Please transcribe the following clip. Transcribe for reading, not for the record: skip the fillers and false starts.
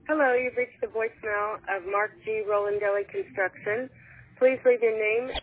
Hello, you've reached the voicemail of Mark G. Rolandelli Construction. Please leave your name